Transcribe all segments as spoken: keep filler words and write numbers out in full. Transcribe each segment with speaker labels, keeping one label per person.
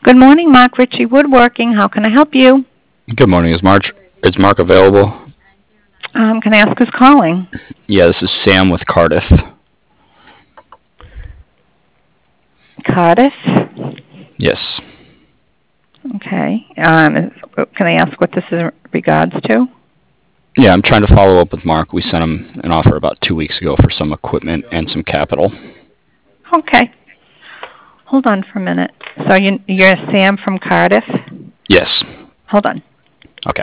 Speaker 1: Good morning, Mark Ritchie Woodworking. How can I help you?
Speaker 2: Good morning. Is March is Mark available?
Speaker 1: Um, can I ask who's calling?
Speaker 2: Yeah, this is Sam with Cardiff.
Speaker 1: Cardiff?
Speaker 2: Yes.
Speaker 1: Okay. Um, can I ask what this is in regards to?
Speaker 2: Yeah, I'm trying to follow up with Mark. We sent him an offer about two weeks ago for some equipment and some capital.
Speaker 1: Okay. Hold on for a minute. So you, you're Sam from Cardiff?
Speaker 2: Yes.
Speaker 1: Hold on.
Speaker 2: Okay.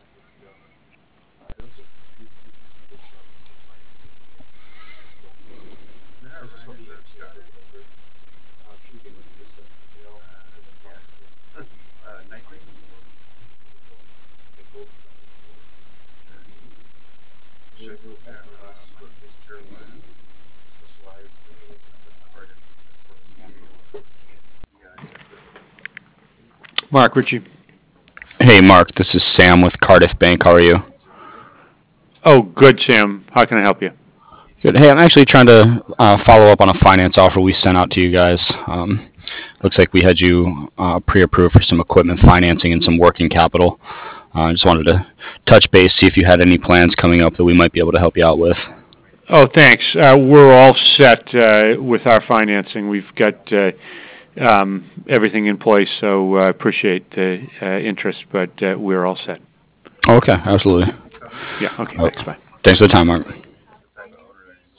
Speaker 3: Mark Ritchie.
Speaker 2: Hey, Mark. This is Sam with Cardiff Bank. How are you?
Speaker 3: Oh, good, Sam. How can I help you?
Speaker 2: Good. Hey, I'm actually trying to uh, follow up on a finance offer we sent out to you guys. Um, looks like we had you uh, pre-approved for some equipment financing and some working capital. I uh, just wanted to touch base, see if you had any plans coming up that we might be able to help you out with.
Speaker 3: Oh, thanks. Uh, we're all set uh, with our financing. We've got uh, um, everything in place, so I uh, appreciate the uh, interest, but uh, we're all set.
Speaker 2: Okay, absolutely.
Speaker 3: Yeah, okay,
Speaker 2: Oh,
Speaker 3: thanks. Bye.
Speaker 2: thanks for the time, Mark.